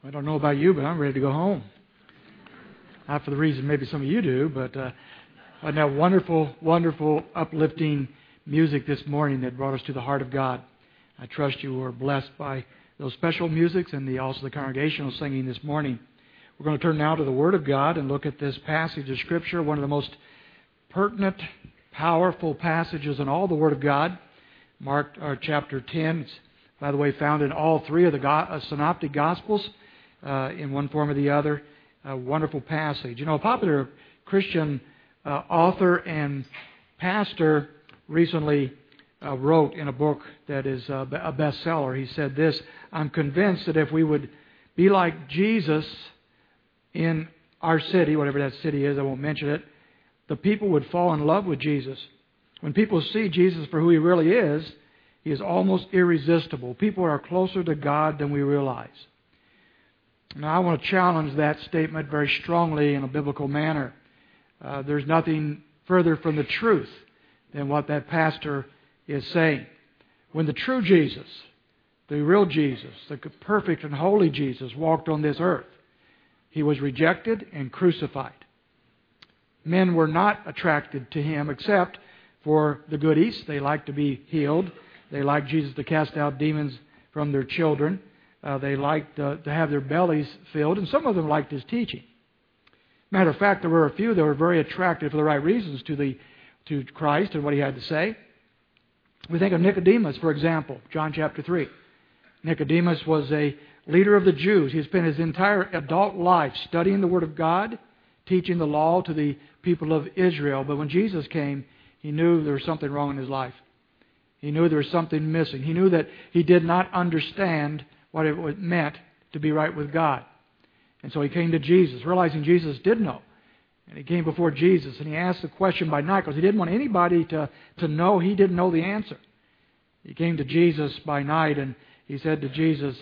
I don't know about you, but I'm ready to go home. Not for the reason maybe some of you do, but that wonderful, wonderful, uplifting music this morning that brought us to the heart of God. I trust you were blessed by those special musics and also the congregational singing this morning. We're going to turn now to the Word of God and look at this passage of Scripture, one of the most pertinent, powerful passages in all the Word of God. Mark chapter 10. It's, by the way, found in all three of the synoptic Gospels in one form or the other. A wonderful passage. You know, a popular Christian author and pastor recently wrote in a book that is a bestseller. He said this: I'm convinced that if we would be like Jesus in our city, whatever that city is, I won't mention it, the people would fall in love with Jesus. When people see Jesus for who He really is, He is almost irresistible. People are closer to God than we realize. Now, I want to challenge that statement very strongly in a biblical manner. There's nothing further from the truth than what that pastor is saying. When the true Jesus, the real Jesus, the perfect and holy Jesus walked on this earth, He was rejected and crucified. Men were not attracted to Him except for the goodies. They liked to be healed. They liked Jesus to cast out demons from their children. They liked to have their bellies filled, and some of them liked His teaching. Matter of fact, there were a few that were very attracted for the right reasons to Christ and what He had to say. We think of Nicodemus, for example, John chapter 3. Nicodemus was a leader of the Jews. He spent his entire adult life studying the Word of God, teaching the law to the people of Israel. But when Jesus came, he knew there was something wrong in his life. He knew there was something missing. He knew that he did not understand what it meant to be right with God. And so he came to Jesus, realizing Jesus did know. And he came before Jesus, and he asked the question by night, because he didn't want anybody to know he didn't know the answer. He came to Jesus by night, and he said to Jesus,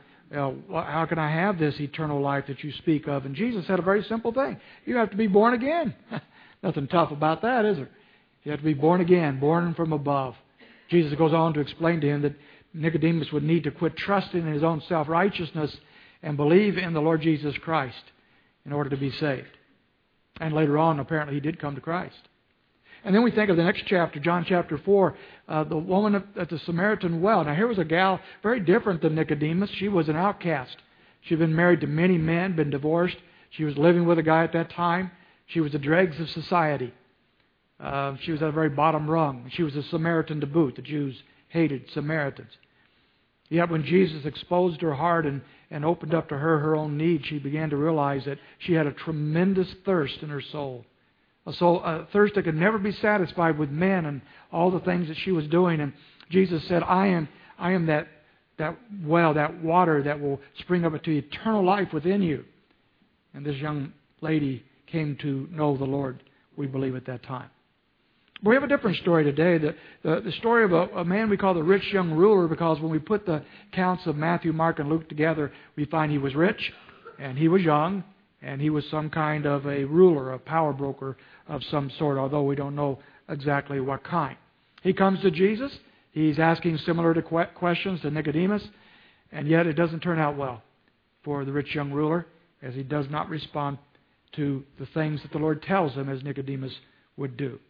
how can I have this eternal life that you speak of? And Jesus said a very simple thing. You have to be born again. Nothing tough about that, is there? You have to be born again, born from above. Jesus goes on to explain to him that Nicodemus would need to quit trusting in his own self-righteousness and believe in the Lord Jesus Christ in order to be saved. And later on, apparently, he did come to Christ. And then we think of the next chapter, John chapter 4, the woman at the Samaritan well. Now, here was a gal very different than Nicodemus. She was an outcast. She'd been married to many men, been divorced. She was living with a guy at that time. She was the dregs of society. She was at a very bottom rung. She was a Samaritan to boot. The Jews hated Samaritans. Yet when Jesus exposed her heart and opened up to her own need, she began to realize that she had a tremendous thirst in her soul. A thirst that could never be satisfied with men and all the things that she was doing. And Jesus said, I am that well, that water that will spring up into eternal life within you. And this young lady came to know the Lord, we believe, at that time. But we have a different story today, the story of a man we call the rich young ruler, because when we put the accounts of Matthew, Mark, and Luke together, we find he was rich, and he was young, and he was some kind of a ruler, a power broker of some sort, although we don't know exactly what kind. He comes to Jesus. He's asking similar questions to Nicodemus, and yet it doesn't turn out well for the rich young ruler, as he does not respond to the things that the Lord tells him, as Nicodemus would do.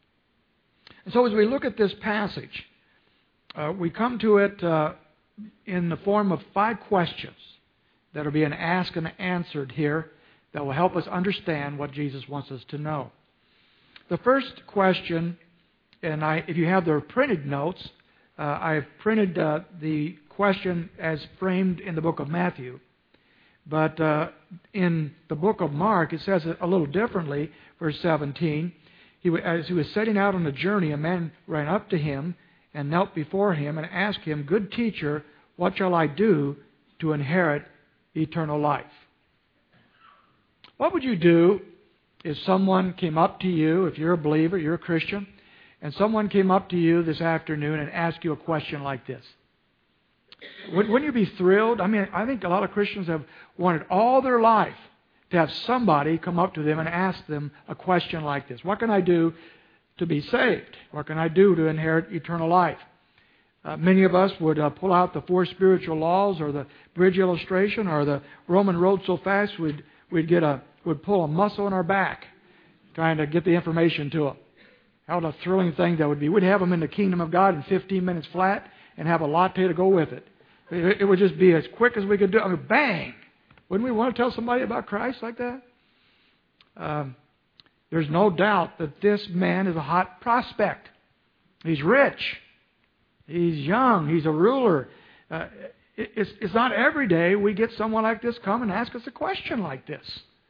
And so as we look at this passage, we come to it in the form of 5 questions that are being asked and answered here that will help us understand what Jesus wants us to know. The first question, and if you have the printed notes, I've printed the question as framed in the book of Matthew. But in the book of Mark, it says it a little differently, verse 17. As he was setting out on a journey, a man ran up to him and knelt before him and asked him, "Good teacher, what shall I do to inherit eternal life?" What would you do if someone came up to you, if you're a believer, you're a Christian, and someone came up to you this afternoon and asked you a question like this? Wouldn't you be thrilled? I mean, I think a lot of Christians have wanted all their life to have somebody come up to them and ask them a question like this. What can I do to be saved? What can I do to inherit eternal life? Many of us would pull out the 4 spiritual laws or the bridge illustration or the Roman road so fast we'd pull a muscle in our back trying to get the information to them. How a thrilling thing that would be. We'd have them in the kingdom of God in 15 minutes flat and have a latte to go with it. It would just be as quick as we could do it. I mean, bang! Wouldn't we want to tell somebody about Christ like that? There's no doubt that this man is a hot prospect. He's rich. He's young. He's a ruler. It's not every day we get someone like this come and ask us a question like this.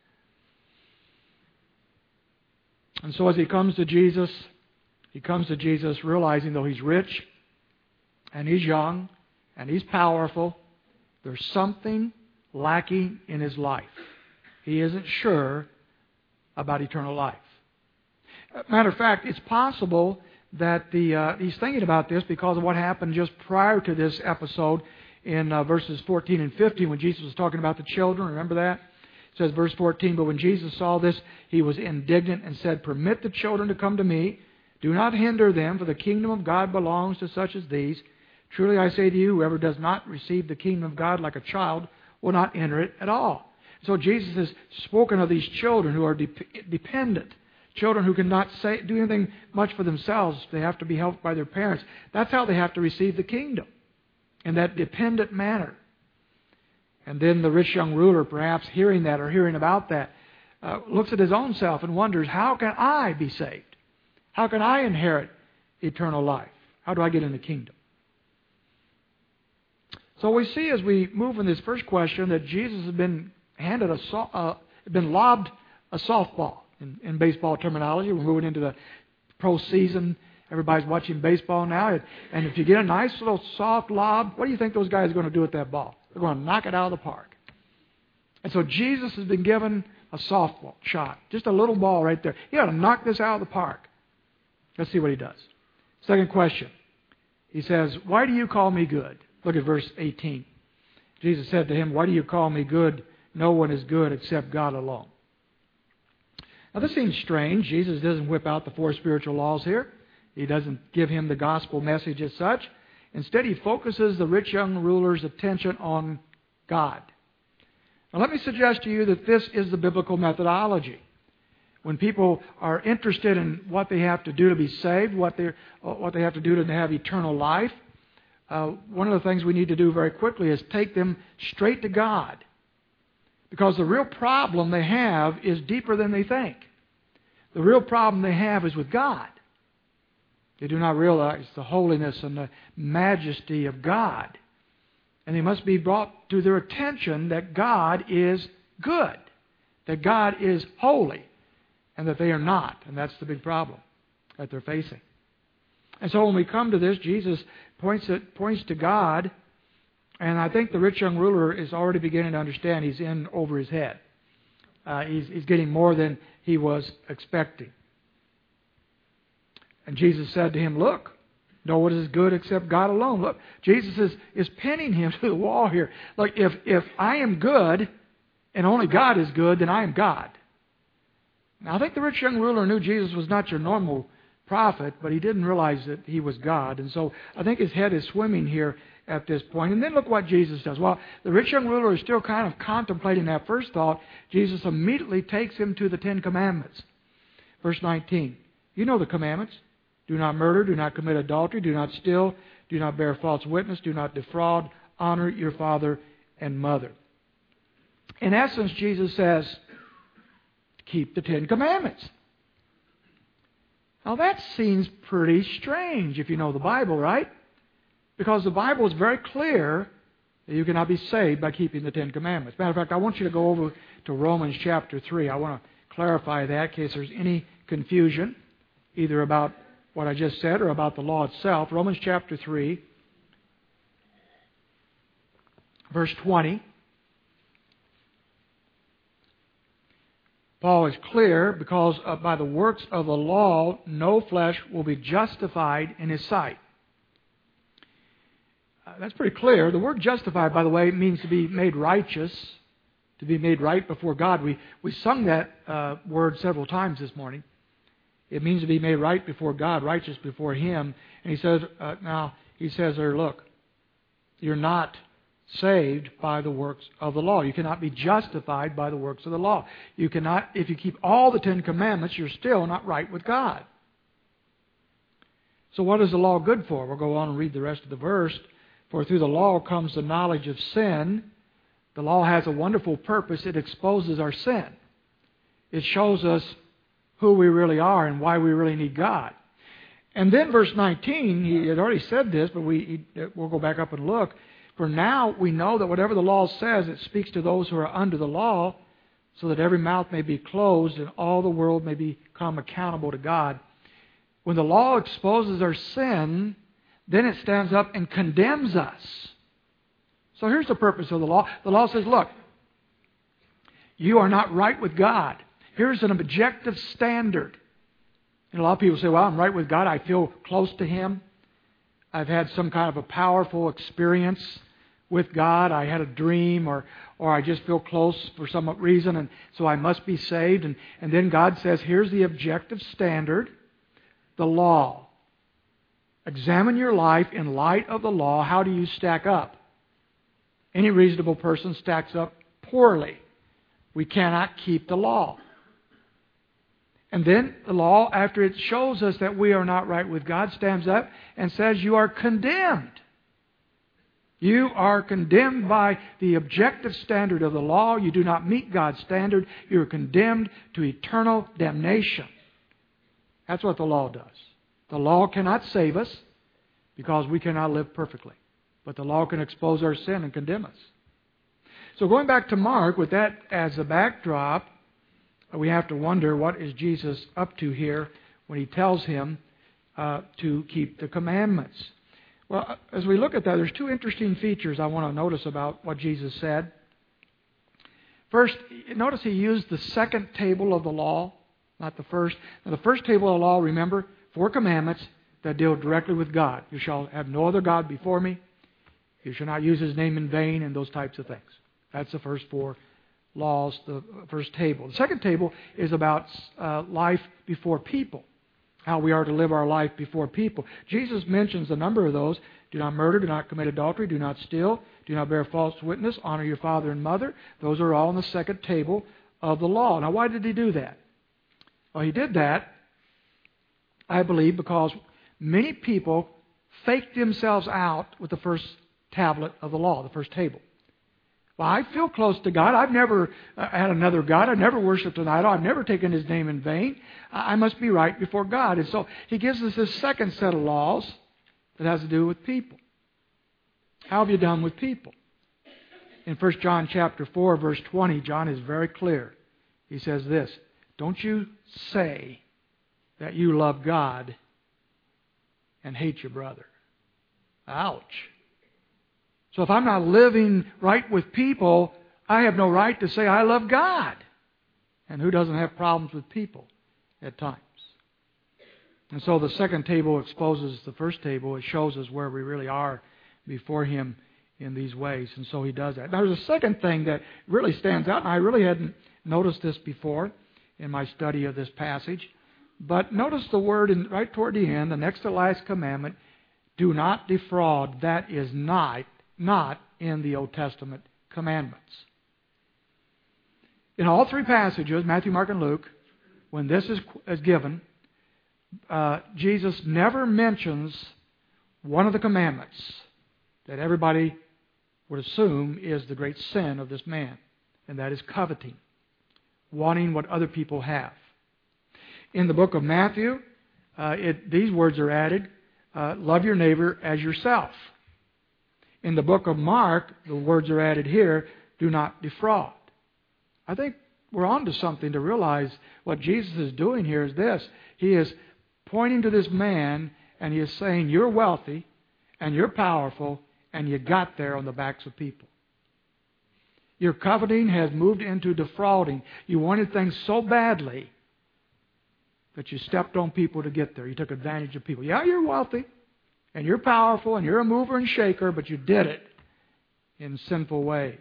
And so as he comes to Jesus realizing though he's rich and he's young and he's powerful, there's something lacking in his life. He isn't sure about eternal life. Matter of fact, it's possible that he's thinking about this because of what happened just prior to this episode in verses 14 and 15 when Jesus was talking about the children. Remember that? It says, verse 14, "But when Jesus saw this, he was indignant and said, 'Permit the children to come to me. Do not hinder them, for the kingdom of God belongs to such as these. Truly I say to you, whoever does not receive the kingdom of God like a child will not enter it at all.'" So Jesus has spoken of these children who are dependent. Children who cannot do anything much for themselves. They have to be helped by their parents. That's how they have to receive the kingdom, in that dependent manner. And then the rich young ruler, perhaps hearing that or hearing about that, looks at his own self and wonders, how can I be saved? How can I inherit eternal life? How do I get in the kingdom? So we see as we move in this first question that Jesus has been lobbed a softball. In baseball terminology, we're moving into the pro season. Everybody's watching baseball now. And if you get a nice little soft lob, what do you think those guys are going to do with that ball? They're going to knock it out of the park. And so Jesus has been given a softball shot. Just a little ball right there. You got to knock this out of the park. Let's see what he does. Second question. He says, "Why do you call me good?" Look at verse 18. Jesus said to him, "Why do you call me good? No one is good except God alone." Now this seems strange. Jesus doesn't whip out the 4 spiritual laws here. He doesn't give him the gospel message as such. Instead, he focuses the rich young ruler's attention on God. Now let me suggest to you that this is the biblical methodology. When people are interested in what they have to do to be saved, what they have to do to have eternal life, one of the things we need to do very quickly is take them straight to God. Because the real problem they have is deeper than they think. The real problem they have is with God. They do not realize the holiness and the majesty of God. And they must be brought to their attention that God is good, that God is holy, and that they are not. And that's the big problem that they're facing. And so when we come to this, Jesus points to God. And I think the rich young ruler is already beginning to understand he's in over his head. He's getting more than he was expecting. And Jesus said to him, "Look, no one is good except God alone." Look, Jesus is pinning him to the wall here. Look, if I am good and only God is good, then I am God. Now I think the rich young ruler knew Jesus was not your normal prophet, but he didn't realize that he was God. And so I think his head is swimming here at this point. And then look what Jesus does. Well, the rich young ruler is still kind of contemplating that first thought. Jesus immediately takes him to the 10 Commandments. Verse 19. You know the commandments. Do not murder, do not commit adultery, do not steal, do not bear false witness, do not defraud, honor your father and mother. In essence, Jesus says, keep the 10 Commandments. Now that seems pretty strange if you know the Bible, right? Because the Bible is very clear that you cannot be saved by keeping the 10 Commandments. Matter of fact, I want you to go over to Romans chapter 3. I want to clarify that in case there's any confusion, either about what I just said or about the law itself. Romans chapter 3, verse 20. Paul is clear because by the works of the law, no flesh will be justified in his sight. That's pretty clear. The word justified, by the way, means to be made righteous, to be made right before God. We sung that word several times this morning. It means to be made right before God, righteous before Him. And he says, now, he says there, look, you're not saved by the works of the law. You cannot be justified by the works of the law. You cannot, if you keep all the Ten Commandments, you're still not right with God. So what is the law good for? We'll go on and read the rest of the verse. For through the law comes the knowledge of sin. The law has a wonderful purpose. It exposes our sin. It shows us who we really are and why we really need God. And then verse 19, he had already said this, but we'll go back up and look. For now we know that whatever the law says, it speaks to those who are under the law, so that every mouth may be closed and all the world may become accountable to God. When the law exposes our sin, then it stands up and condemns us. So here's the purpose of the law. The law says, look, you are not right with God. Here's an objective standard. And a lot of people say, well, I'm right with God. I feel close to Him. I've had some kind of a powerful experience with God. I had a dream or I just feel close for some reason, and so I must be saved. And then God says, here's the objective standard, the law. Examine your life in light of the law. How do you stack up? Any reasonable person stacks up poorly. We cannot keep the law. And then the law, after it shows us that we are not right with God, stands up and says you are condemned. You are condemned by the objective standard of the law. You do not meet God's standard. You are condemned to eternal damnation. That's what the law does. The law cannot save us because we cannot live perfectly. But the law can expose our sin and condemn us. So going back to Mark, with that as a backdrop, we have to wonder, what is Jesus up to here when He tells him to keep the commandments? Well, as we look at that, there's two interesting features I want to notice about what Jesus said. First, notice He used the second table of the law, not the first. Now, the first table of the law, remember, 4 commandments that deal directly with God. You shall have no other God before me. You shall not use His name in vain, and those types of things. That's the first 4 laws, the first table. The second table is about life before people, how we are to live our life before people. Jesus mentions a number of those. Do not murder, do not commit adultery, do not steal, do not bear false witness, honor your father and mother. Those are all in the second table of the law. Now, why did He do that? Well, He did that, I believe, because many people faked themselves out with the first tablet of the law, the first table. Well, I feel close to God. I've never had another God. I've never worshipped an idol. I've never taken His name in vain. I must be right before God. And so He gives us this second set of laws that has to do with people. How have you done with people? In 1 John chapter 4, verse 20, John is very clear. He says this, don't you say that you love God and hate your brother. Ouch. So if I'm not living right with people, I have no right to say I love God. And who doesn't have problems with people at times? And so the second table exposes the first table. It shows us where we really are before Him in these ways. And so He does that. Now there's a second thing that really stands out, and I really hadn't noticed this before in my study of this passage. But notice the word right toward the end, the next to last commandment, do not defraud. That is not in the Old Testament commandments. In all 3 passages, Matthew, Mark, and Luke, when this is given, Jesus never mentions one of the commandments that everybody would assume is the great sin of this man, and that is coveting, wanting what other people have. In the book of Matthew, these words are added, love your neighbor as yourself. In the book of Mark, the words are added here, do not defraud. I think we're on to something to realize what Jesus is doing here is this. He is pointing to this man and He is saying, you're wealthy and you're powerful and you got there on the backs of people. Your coveting has moved into defrauding. You wanted things so badly that you stepped on people to get there. You took advantage of people. Yeah, you're wealthy. And you're powerful, and you're a mover and shaker, but you did it in sinful ways.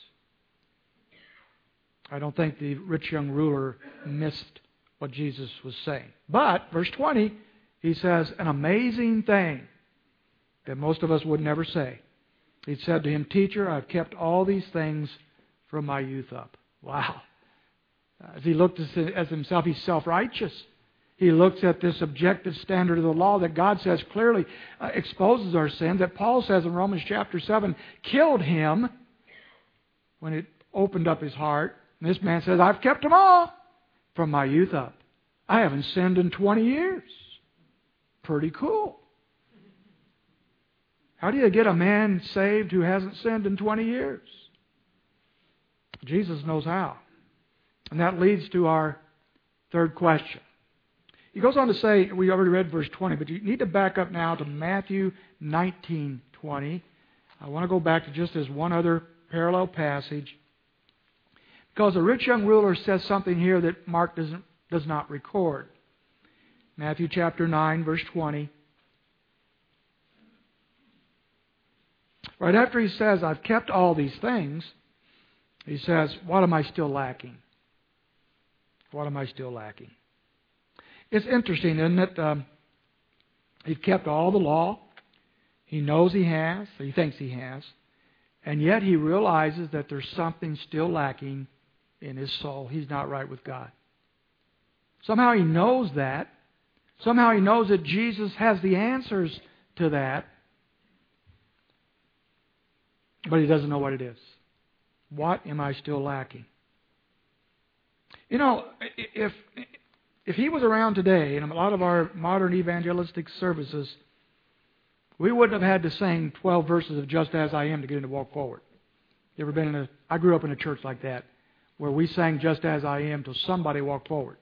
I don't think the rich young ruler missed what Jesus was saying. But, verse 20, He says, an amazing thing that most of us would never say. He said to him, "Teacher, I've kept all these things from my youth up." Wow. As he looked at himself, he's self-righteous. He looks at this objective standard of the law that God says clearly exposes our sin, that Paul says in Romans chapter 7 killed him when it opened up his heart. And this man says, "I've kept them all from my youth up. I haven't sinned in 20 years. Pretty cool. How do you get a man saved who hasn't sinned in 20 years? Jesus knows how. And that leads to our third question. He goes on to say, we already read verse 20, but you need to back up now to Matthew 19:20. I want to go back to just as one other parallel passage, because the rich young ruler says something here that Mark does not record. Matthew chapter 9, verse 20. Right after he says, "I've kept all these things," he says, "What am I still lacking? What am I still lacking?" It's interesting, isn't it? He's kept all the law. He knows he has, or he thinks he has. And yet he realizes that there's something still lacking in his soul. He's not right with God. Somehow he knows that. Somehow he knows that Jesus has the answers to that. But he doesn't know what it is. What am I still lacking? You know, if he was around today in a lot of our modern evangelistic services, we wouldn't have had to sing 12 verses of "Just As I Am" to get him to walk forward. You ever been I grew up in a church like that, where we sang "Just As I Am" till somebody walked forward.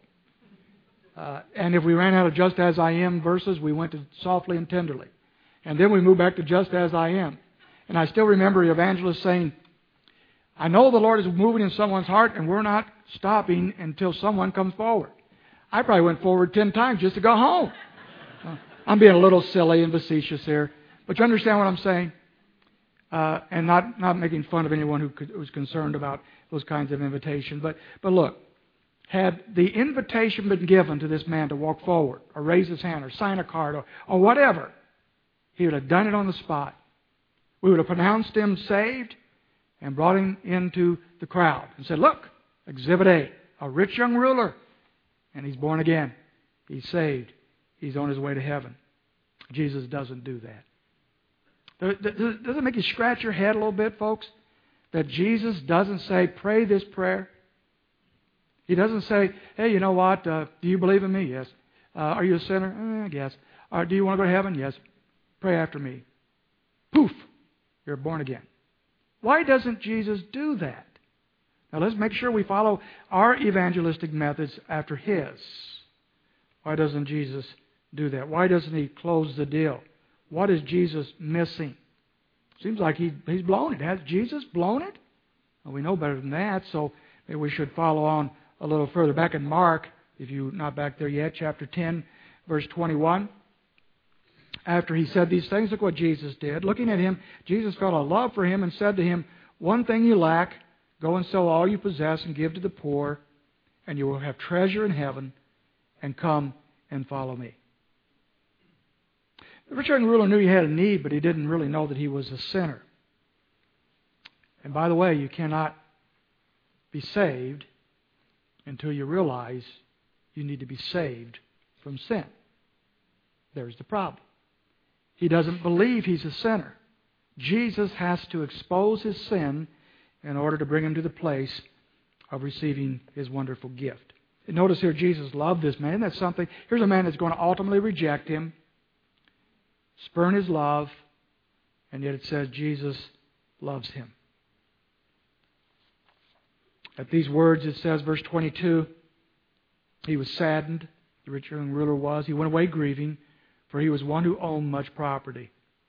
And if we ran out of "Just As I Am" verses, we went to "Softly and Tenderly." And then we moved back to "Just As I Am." And I still remember the evangelist saying, "I know the Lord is moving in someone's heart, and we're not stopping until someone comes forward." I probably went forward 10 times just to go home. I'm being a little silly and facetious here, but you understand what I'm saying? And not making fun of anyone who was concerned about those kinds of invitations. But look, had the invitation been given to this man to walk forward, or raise his hand, or sign a card, or whatever, he would have done it on the spot. We would have pronounced him saved and brought him into the crowd and said, "Look, Exhibit A, a rich young ruler, and he's born again. He's saved. He's on his way to heaven." Jesus doesn't do that. Does it make you scratch your head a little bit, folks, that Jesus doesn't say, "Pray this prayer"? He doesn't say, "Hey, you know what? Do you believe in me?" Yes. Are you a sinner? Yes. Do you want to go to heaven? Yes. Pray after me. Poof! You're born again. Why doesn't Jesus do that? Now let's make sure we follow our evangelistic methods after His. Why doesn't Jesus do that? Why doesn't He close the deal? What is Jesus missing? Seems like He's blown it. Has Jesus blown it? Well, we know better than that, so maybe we should follow on a little further. Back in Mark, if you're not back there yet, chapter 10, verse 21. After He said these things, look what Jesus did. Looking at him, Jesus felt a love for him and said to him, "One thing you lack, go and sell all you possess and give to the poor, and you will have treasure in heaven, and come and follow me." The rich young ruler knew he had a need, but he didn't really know that he was a sinner. And by the way, you cannot be saved until you realize you need to be saved from sin. There's the problem. He doesn't believe he's a sinner. Jesus has to expose his sin in order to bring him to the place of receiving his wonderful gift. And notice here, Jesus loved this man. That's something. Here's a man that's going to ultimately reject him, spurn his love, and yet it says Jesus loves him. At these words, it says, verse 22, he was saddened, the rich young ruler was. He went away grieving, for he was one who owned much property.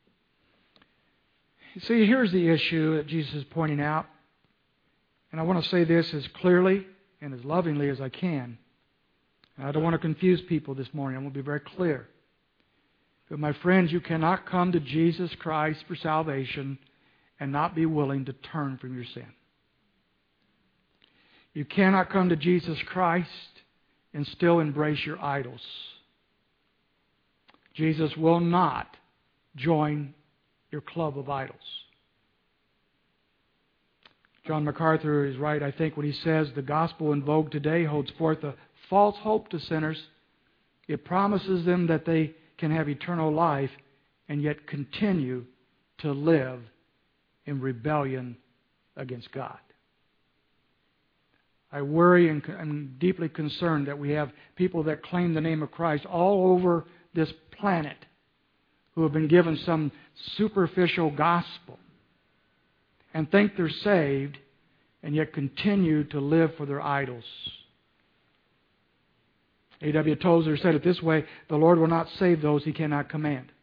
You see, here's the issue that Jesus is pointing out. And I want to say this as clearly and as lovingly as I can. And I don't want to confuse people this morning. I want to be very clear. But my friends, you cannot come to Jesus Christ for salvation and not be willing to turn from your sin. You cannot come to Jesus Christ and still embrace your idols. Jesus will not join your club of idols. John MacArthur is right, I think, when he says the gospel in vogue today holds forth a false hope to sinners. It promises them that they can have eternal life and yet continue to live in rebellion against God. I worry and I'm deeply concerned that we have people that claim the name of Christ all over this planet who have been given some superficial gospel and think they're saved and yet continue to live for their idols. A.W. Tozer said it this way, the Lord will not save those He cannot command.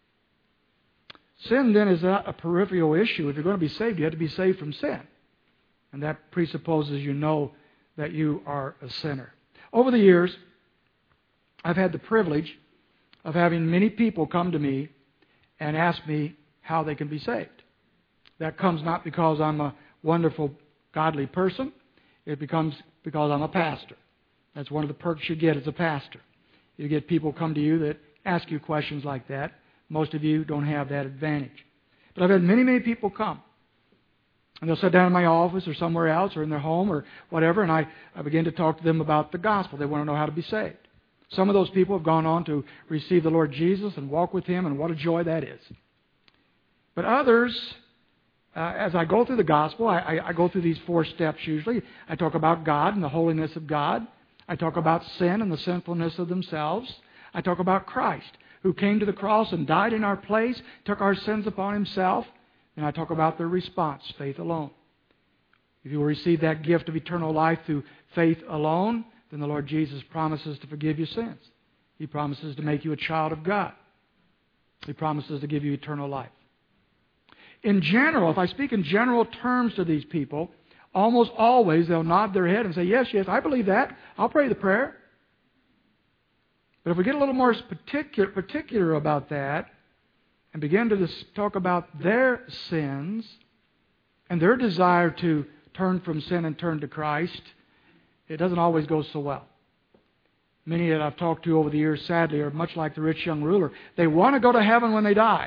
Sin then is not a peripheral issue. If you're going to be saved, you have to be saved from sin. And that presupposes you know that you are a sinner. Over the years, I've had the privilege of having many people come to me and ask me how they can be saved. That comes not because I'm a wonderful, godly person. It becomes because I'm a pastor. That's one of the perks you get as a pastor. You get people come to you that ask you questions like that. Most of you don't have that advantage. But I've had many, many people come. And they'll sit down in my office or somewhere else or in their home or whatever, and I begin to talk to them about the gospel. They want to know how to be saved. Some of those people have gone on to receive the Lord Jesus and walk with Him, and what a joy that is. But others, as I go through the gospel, I go through these 4 steps usually. I talk about God and the holiness of God. I talk about sin and the sinfulness of themselves. I talk about Christ, who came to the cross and died in our place, took our sins upon Himself. And I talk about their response, faith alone. If you will receive that gift of eternal life through faith alone, then the Lord Jesus promises to forgive your sins. He promises to make you a child of God. He promises to give you eternal life. In general, if I speak in general terms to these people, almost always they'll nod their head and say, yes, I believe that. I'll pray the prayer. But if we get a little more particular about that and begin to talk about their sins and their desire to turn from sin and turn to Christ, it doesn't always go so well. Many that I've talked to over the years, sadly, are much like the rich young ruler. They want to go to heaven when they die.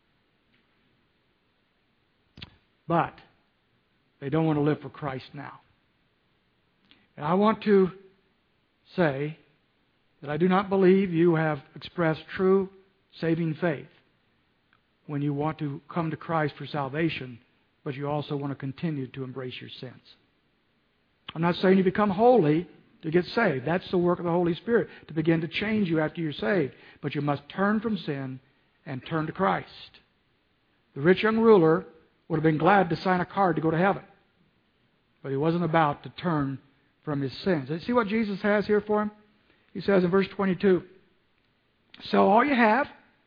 But they don't want to live for Christ now. And I want to say that I do not believe you have expressed true saving faith when you want to come to Christ for salvation, but you also want to continue to embrace your sins. I'm not saying you become holy to get saved. That's the work of the Holy Spirit, to begin to change you after you're saved. But you must turn from sin and turn to Christ. The rich young ruler would have been glad to sign a card to go to heaven, but he wasn't about to turn from his sins. And see what Jesus has here for him? He says in verse 22, sell all you have,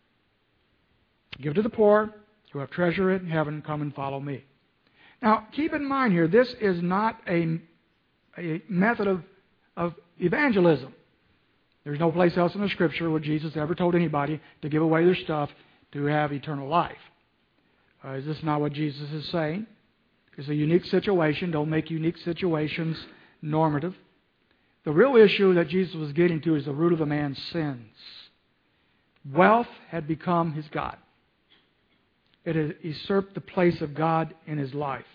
give to the poor, who have treasure in heaven, come and follow me. Now, keep in mind here, this is not a method of evangelism. There's no place else in the Scripture where Jesus ever told anybody to give away their stuff to have eternal life. Is this not what Jesus is saying? It's a unique situation. Don't make unique situations normative. The real issue that Jesus was getting to is the root of the man's sins. Wealth had become his God. It had usurped the place of God in his life.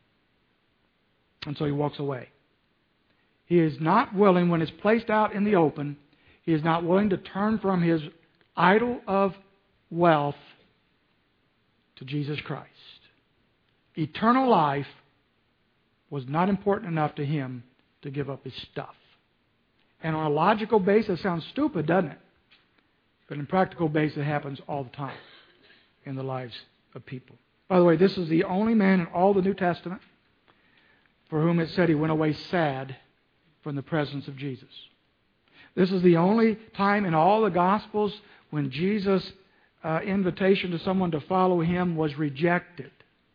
And so he walks away. He is not willing, when it's placed out in the open, he is not willing to turn from his idol of wealth to Jesus Christ. Eternal life was not important enough to him to give up his stuff. And on a logical basis, it sounds stupid, doesn't it? But in practical basis, it happens all the time in the lives of people. By the way, this is the only man in all the New Testament for whom it said he went away sad from the presence of Jesus. This is the only time in all the Gospels when Jesus' invitation to someone to follow him was rejected.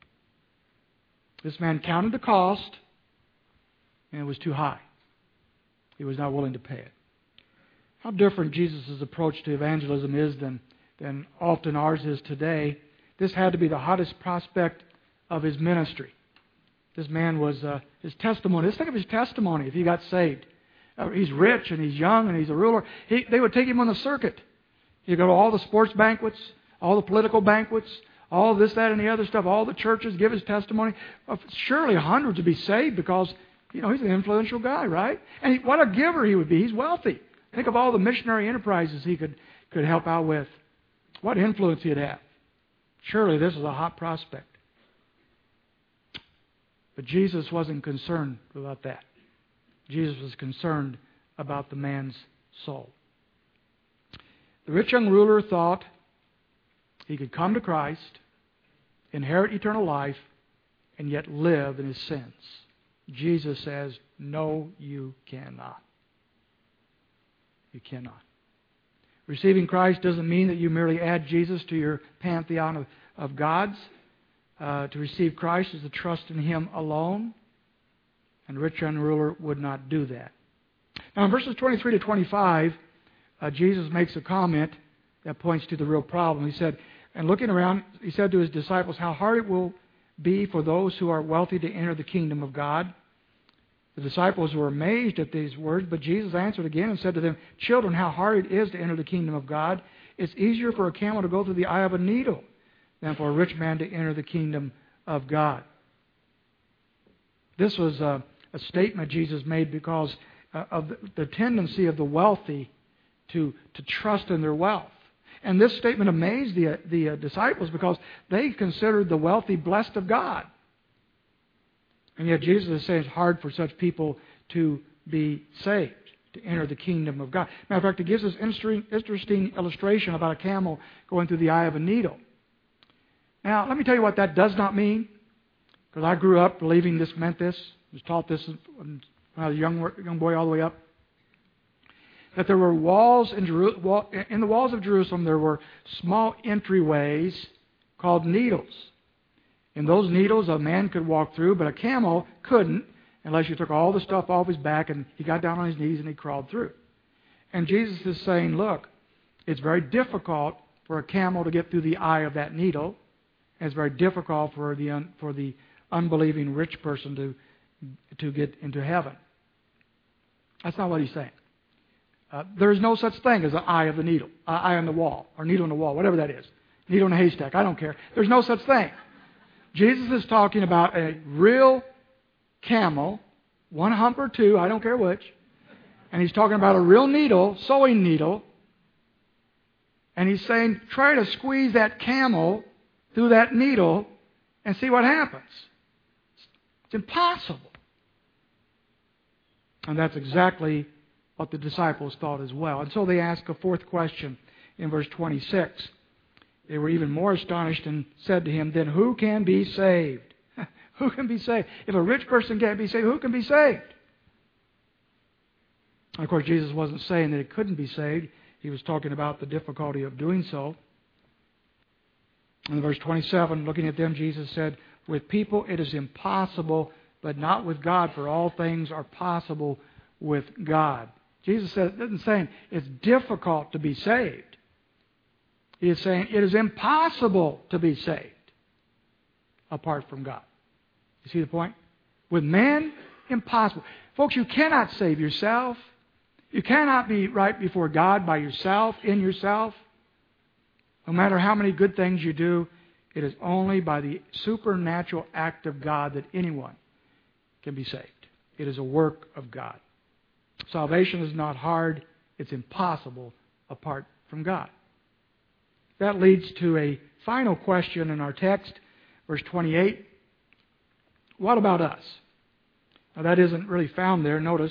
This man counted the cost, and it was too high. He was not willing to pay it. How different Jesus' approach to evangelism is than often ours is today. This had to be the hottest prospect of his ministry. This man was, his testimony. Let's think of his testimony if he got saved. He's rich and he's young and he's a ruler. They would take him on the circuit. He'd go to all the sports banquets, all the political banquets, all this, that, and the other stuff. All the churches give his testimony. Surely hundreds would be saved because, he's an influential guy, right? And what a giver he would be. He's wealthy. Think of all the missionary enterprises he could help out with. What influence he'd have. Surely this is a hot prospect. But Jesus wasn't concerned about that. Jesus was concerned about the man's soul. The rich young ruler thought he could come to Christ, inherit eternal life, and yet live in his sins. Jesus says, no, you cannot. You cannot. Receiving Christ doesn't mean that you merely add Jesus to your pantheon of gods. To receive Christ is to trust in Him alone. And the rich young ruler would not do that. Now in verses 23 to 25, Jesus makes a comment that points to the real problem. He said, and looking around, He said to His disciples, how hard it will be for those who are wealthy to enter the kingdom of God. The disciples were amazed at these words, but Jesus answered again and said to them, children, how hard it is to enter the kingdom of God. It's easier for a camel to go through the eye of a needle than for a rich man to enter the kingdom of God. This was a statement Jesus made because of the tendency of the wealthy to trust in their wealth. And this statement amazed the disciples because they considered the wealthy blessed of God. And yet Jesus is saying it's hard for such people to be saved, to enter the kingdom of God. Matter of fact, it gives us an interesting illustration about a camel going through the eye of a needle. Now, let me tell you what that does not mean, because I grew up believing this meant this. I was taught this when I was a young boy all the way up. That there were walls in the walls of Jerusalem, there were small entryways called needles. In those needles, a man could walk through, but a camel couldn't unless you took all the stuff off his back and he got down on his knees and he crawled through. And Jesus is saying, look, it's very difficult for a camel to get through the eye of that needle. And it's very difficult for the unbelieving rich person to get into heaven. That's not what he's saying. There is no such thing as an eye of the needle, eye on the wall, or needle in the wall, whatever that is. Needle in a haystack, I don't care. There's no such thing. Jesus is talking about a real camel, one hump or two, I don't care which, and He's talking about a real needle, sewing needle, and He's saying, try to squeeze that camel through that needle and see what happens. It's impossible. And that's exactly what the disciples thought as well. And so they ask a fourth question in verse 26. They were even more astonished and said to Him, then who can be saved? Who can be saved? If a rich person can't be saved, who can be saved? And of course, Jesus wasn't saying that it couldn't be saved. He was talking about the difficulty of doing so. In verse 27, looking at them, Jesus said, with people it is impossible, but not with God, for all things are possible with God. Jesus isn't saying it's difficult to be saved. He is saying it is impossible to be saved apart from God. You see the point? With man, impossible. Folks, you cannot save yourself. You cannot be right before God by yourself, in yourself. No matter how many good things you do, it is only by the supernatural act of God that anyone can be saved. It is a work of God. Salvation is not hard. It's impossible apart from God. That leads to a final question in our text, verse 28. What about us? Now that isn't really found there. Notice,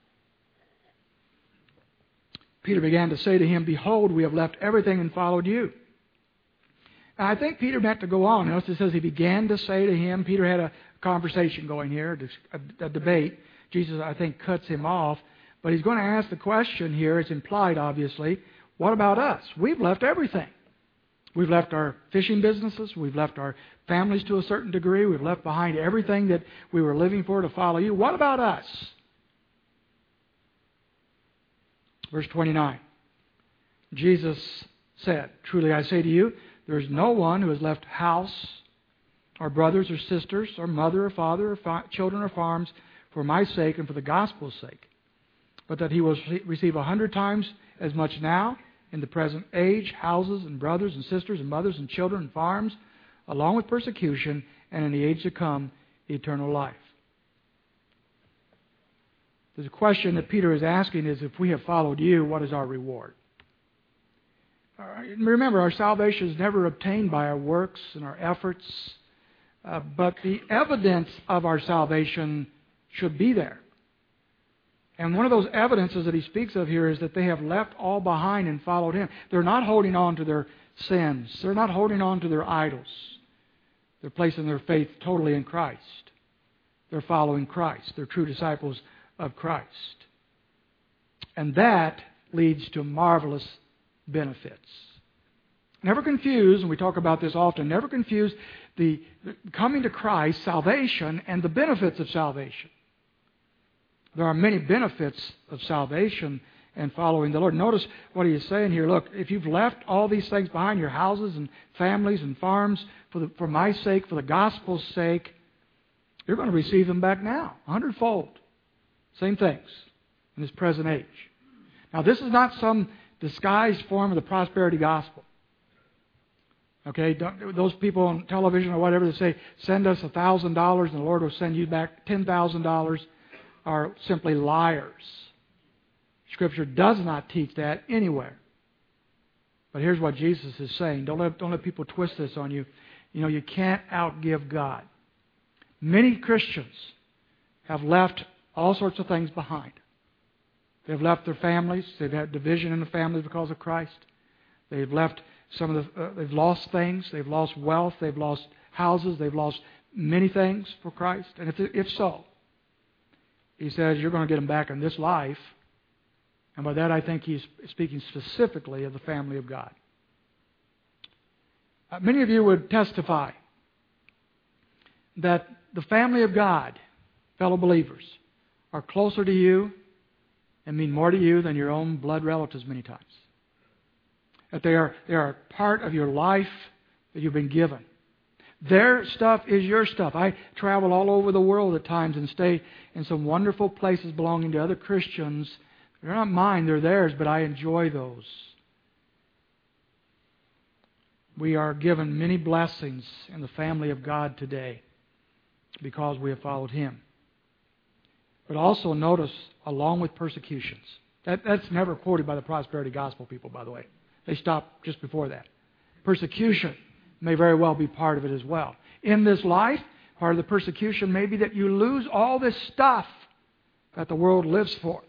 Peter began to say to him, behold, we have left everything and followed you. Now, I think Peter meant to go on. Notice it says he began to say to him. Peter had a conversation going here, a debate. Jesus, I think, cuts him off. But he's going to ask the question here. It's implied, obviously. What about us? We've left everything. We've left our fishing businesses. We've left our families to a certain degree. We've left behind everything that we were living for to follow you. What about us? Verse 29. Jesus said, truly I say to you, there is no one who has left house or brothers or sisters or mother or father or children or farms for my sake and for the gospel's sake, but that he will receive 100 times as much now in the present age, houses and brothers and sisters and mothers and children and farms, along with persecution, and in the age to come, eternal life. The question that Peter is asking is, if we have followed you, what is our reward? Remember, our salvation is never obtained by our works and our efforts, but the evidence of our salvation should be there. And one of those evidences that he speaks of here is that they have left all behind and followed him. They're not holding on to their sins. They're not holding on to their idols. They're placing their faith totally in Christ. They're following Christ. They're true disciples of Christ. And that leads to marvelous benefits. Never confuse, and we talk about this often, never confuse the coming to Christ, salvation, and the benefits of salvation. There are many benefits of salvation and following the Lord. Notice what he is saying here. Look, if you've left all these things behind, your houses and families and farms, for my sake, for the gospel's sake, you're going to receive them back now, 100-fold. Same things in this present age. Now, this is not some disguised form of the prosperity gospel. Okay, those people on television or whatever that say, send us $1,000 and the Lord will send you back $10,000 are simply liars. Scripture does not teach that anywhere. But here's what Jesus is saying. Don't let people twist this on you. You know, you can't outgive God. Many Christians have left all sorts of things behind. They've left their families. They've had division in the family because of Christ. They've left they've lost things. They've lost wealth. They've lost houses. They've lost many things for Christ. And if so, he says you're going to get them back in this life. And by that I think he's speaking specifically of the family of God. Many of you would testify that the family of God, fellow believers, are closer to you and mean more to you than your own blood relatives many times. That they are part of your life that you've been given. Their stuff is your stuff. I travel all over the world at times and stay in some wonderful places belonging to other Christians. They're not mine, they're theirs, but I enjoy those. We are given many blessings in the family of God today because we have followed Him. But also notice, along with persecutions. That's never quoted by the prosperity gospel people, by the way. They stop just before that. Persecution may very well be part of it as well. In this life, part of the persecution may be that you lose all this stuff that the world lives for.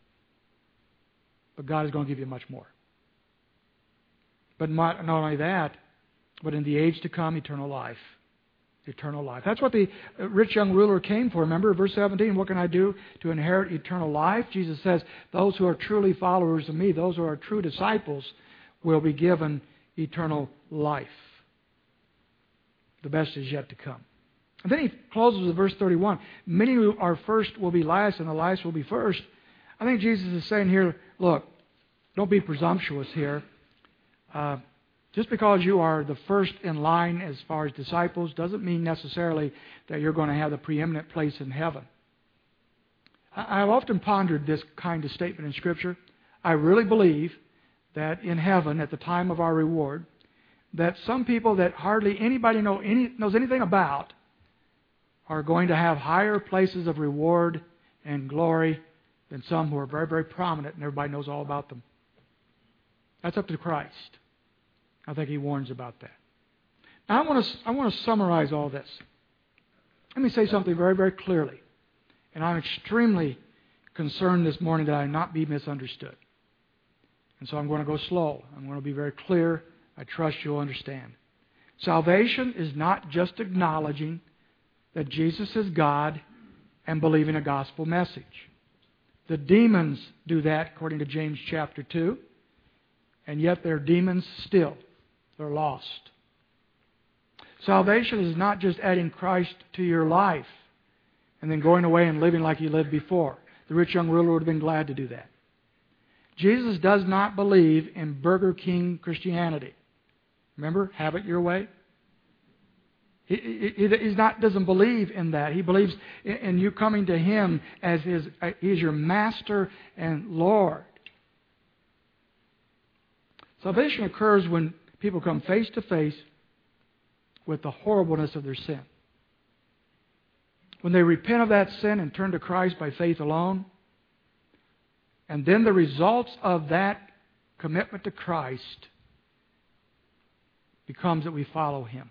But God is going to give you much more. But not only that, but in the age to come, eternal life. Eternal life. That's what the rich young ruler came for. Remember, verse 17, what can I do to inherit eternal life? Jesus says, those who are truly followers of me, those who are true disciples, will be given eternal life. The best is yet to come. And then he closes with verse 31. Many who are first will be last, and the last will be first. I think Jesus is saying here, look, don't be presumptuous here. Just because you are the first in line as far as disciples doesn't mean necessarily that you're going to have the preeminent place in heaven. I've often pondered this kind of statement in Scripture. I really believe that in heaven, at the time of our reward, that some people that hardly anybody knows anything about are going to have higher places of reward and glory than some who are very, very prominent and everybody knows all about them. That's up to Christ. I think He warns about that. Now I want to summarize all this. Let me say something very, very clearly. And I'm extremely concerned this morning that I not be misunderstood. And so I'm going to go slow. I'm going to be very clear. I trust you'll understand. Salvation is not just acknowledging that Jesus is God and believing a gospel message. The demons do that according to James chapter 2. And yet they're demons still. They're lost. Salvation is not just adding Christ to your life and then going away and living like you lived before. The rich young ruler would have been glad to do that. Jesus does not believe in Burger King Christianity. Remember, have it your way? He doesn't believe in that. He believes in you coming to Him as He is your Master and Lord. Salvation occurs when people come face to face with the horribleness of their sin. When they repent of that sin and turn to Christ by faith alone, and then the results of that commitment to Christ becomes that we follow Him.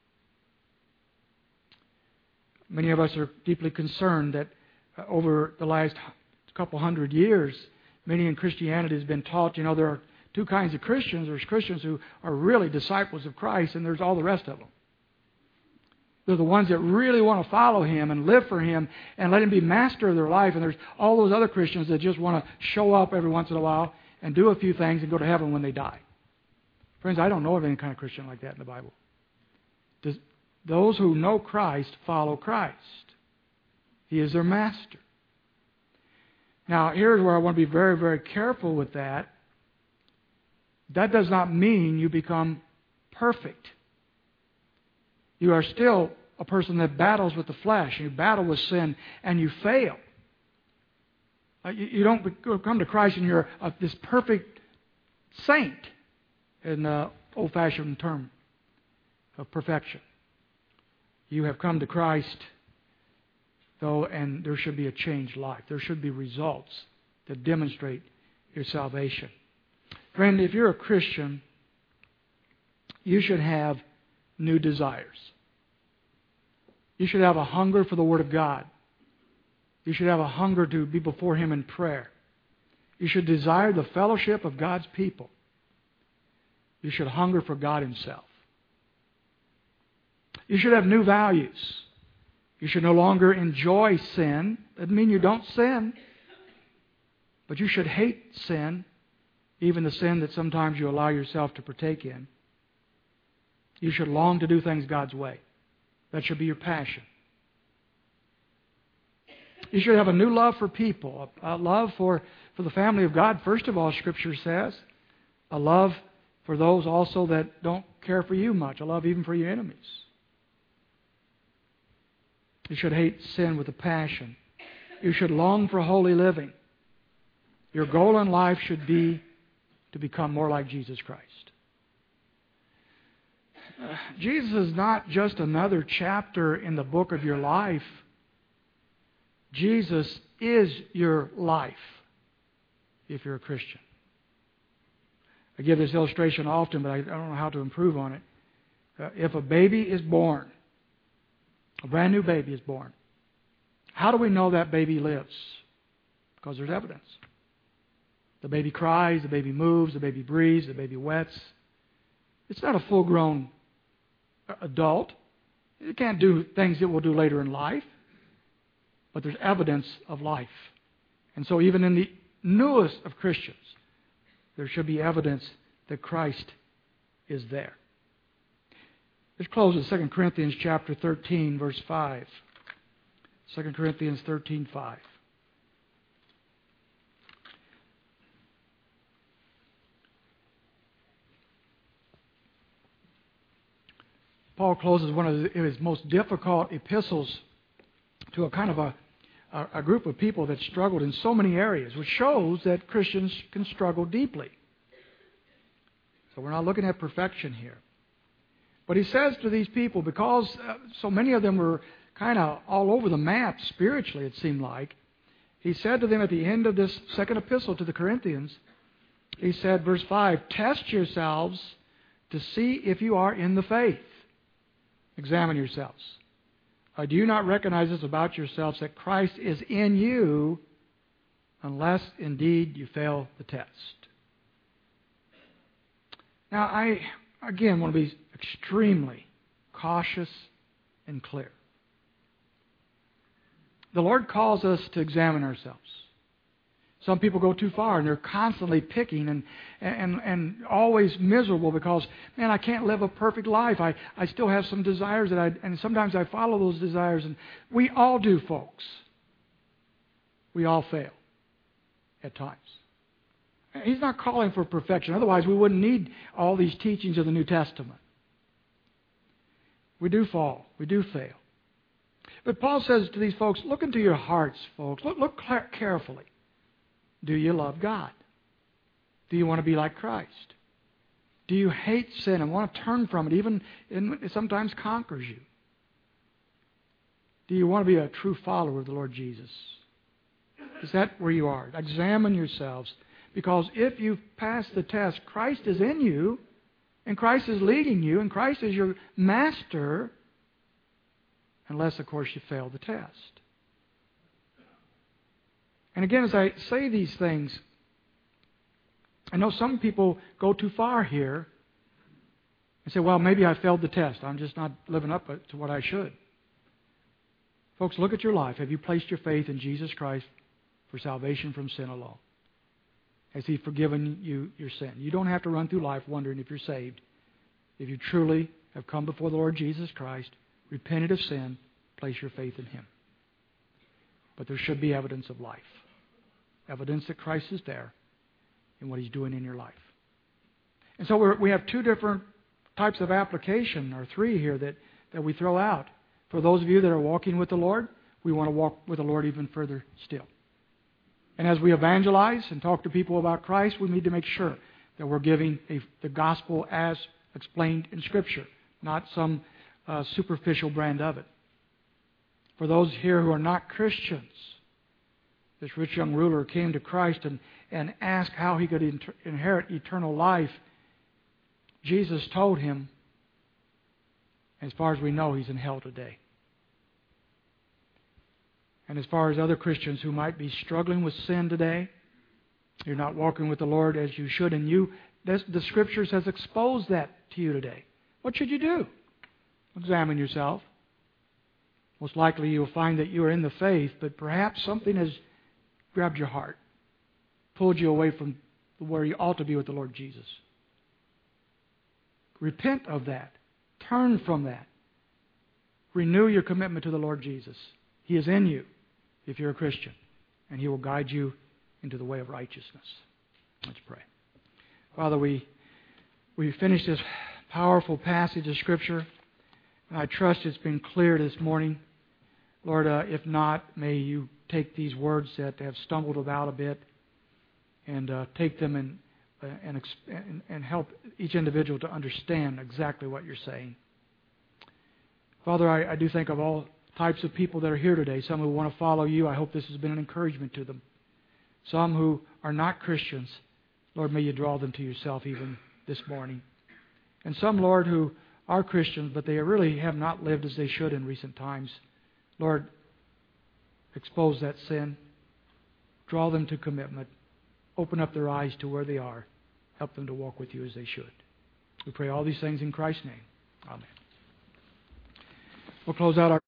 Many of us are deeply concerned that over the last couple hundred years, many in Christianity has been taught, there are two kinds of Christians. There's Christians who are really disciples of Christ, and there's all the rest of them. They're the ones that really want to follow Him and live for Him and let Him be master of their life. And there's all those other Christians that just want to show up every once in a while and do a few things and go to heaven when they die. Friends, I don't know of any kind of Christian like that in the Bible. Those who know Christ follow Christ. He is their master. Now, here's where I want to be very, very careful with that. That does not mean you become perfect. You are still a person that battles with the flesh. You battle with sin and you fail. You don't come to Christ and you're this perfect saint in the old-fashioned term of perfection. You have come to Christ, though, and there should be a changed life. There should be results that demonstrate your salvation. Friend, if you're a Christian, you should have new desires. You should have a hunger for the Word of God. You should have a hunger to be before Him in prayer. You should desire the fellowship of God's people. You should hunger for God Himself. You should have new values. You should no longer enjoy sin. That doesn't mean you don't sin. But you should hate sin, even the sin that sometimes you allow yourself to partake in. You should long to do things God's way. That should be your passion. You should have a new love for people, a love for the family of God, first of all, Scripture says. A love for those also that don't care for you much, a love even for your enemies. You should hate sin with a passion. You should long for holy living. Your goal in life should be to become more like Jesus Christ. Jesus is not just another chapter in the book of your life. Jesus is your life if you're a Christian. I give this illustration often, but I don't know how to improve on it. If a baby is born, a brand new baby is born, how do we know that baby lives? Because there's evidence. The baby cries, the baby moves, the baby breathes, the baby wets. It's not a full-grown adult. It can't do things it will do later in life. But there's evidence of life. And so even in the newest of Christians, there should be evidence that Christ is there. Let's close with 2 Corinthians chapter 13, verse 5. 2 Corinthians 13, 5. Paul closes one of his most difficult epistles to a kind of a group of people that struggled in so many areas, which shows that Christians can struggle deeply. So we're not looking at perfection here. But he says to these people, because so many of them were kind of all over the map spiritually, it seemed like, he said to them at the end of this second epistle to the Corinthians, he said, verse 5, test yourselves to see if you are in the faith. Examine yourselves. Do you not recognize this about yourselves, that Christ is in you, unless indeed you fail the test? Now, I, again, want to be extremely cautious and clear. The Lord calls us to examine ourselves. Some people go too far and they're constantly picking and always miserable because, man, I can't live a perfect life. I still have some desires and sometimes I follow those desires. And we all do, folks. We all fail at times. He's not calling for perfection. Otherwise, we wouldn't need all these teachings of the New Testament. We do fall. We do fail. But Paul says to these folks, look into your hearts, folks. Look carefully. Do you love God? Do you want to be like Christ? Do you hate sin and want to turn from it, even when it sometimes conquers you? Do you want to be a true follower of the Lord Jesus? Is that where you are? Examine yourselves. Because if you've passed the test, Christ is in you, and Christ is leading you, and Christ is your master, unless, of course, you fail the test. And again, as I say these things, I know some people go too far here and say, well, maybe I failed the test. I'm just not living up to what I should. Folks, look at your life. Have you placed your faith in Jesus Christ for salvation from sin alone? Has He forgiven you your sin? You don't have to run through life wondering if you're saved. If you truly have come before the Lord Jesus Christ, repented of sin, place your faith in Him. But there should be evidence of life. Evidence that Christ is there in what He's doing in your life. And so we have two different types of application, or three here, that we throw out. For those of you that are walking with the Lord, we want to walk with the Lord even further still. And as we evangelize and talk to people about Christ, we need to make sure that we're giving the gospel as explained in Scripture, not some superficial brand of it. For those here who are not Christians, this rich young ruler came to Christ and asked how he could inherit eternal life. Jesus told him, as far as we know, he's in hell today. And as far as other Christians who might be struggling with sin today, you're not walking with the Lord as you should, and the Scriptures has exposed that to you today. What should you do? Examine yourself. Most likely you'll find that you are in the faith, but perhaps something has grabbed your heart, pulled you away from where you ought to be with the Lord Jesus. Repent of that. Turn from that. Renew your commitment to the Lord Jesus. He is in you if you're a Christian, and He will guide you into the way of righteousness. Let's pray. Father, we finished this powerful passage of Scripture, and I trust it's been clear this morning. Lord, if not, may You take these words that have stumbled about a bit and take them and help each individual to understand exactly what You're saying. Father, I do think of all types of people that are here today. Some who want to follow You. I hope this has been an encouragement to them. Some who are not Christians, Lord, may You draw them to Yourself even this morning. And some, Lord, who are Christians, but they really have not lived as they should in recent times. Lord, expose that sin. Draw them to commitment. Open up their eyes to where they are. Help them to walk with You as they should. We pray all these things in Christ's name. Amen. We'll close out our